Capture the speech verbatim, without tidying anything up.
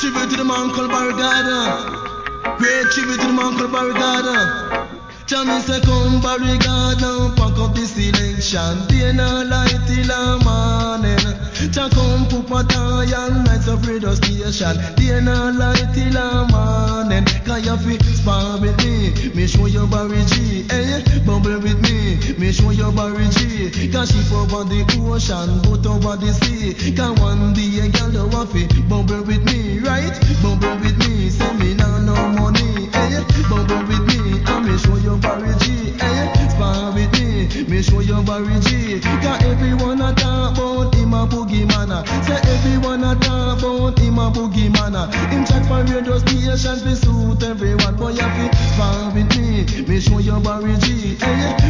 tribute to the man called Barrigada. Great tribute to the man called Barrigada. Tell me say come Barrigada, pack up the selection. Day no light till a morning. Cha come Pupataya, nights of radio station. Day no light till a morning. Can you fi spar with me? Me show you Barry G. Eh, bubble with me. Me show you Barry G. Can ship over the ocean, boat over the sea. Can one day a girl you want fi bubble with me, right? Bubble with me, say me nah no money. Eh, bubble with me, and me show you Barry G. Eh, spar with me, me show you Barry G. Can everyone a talk about him a boogie man? Say everyone a talk about him a boogie man. Him chat for radio stations fi suit everyone. Boy you fi spar with me, me show you Barry G. Eh,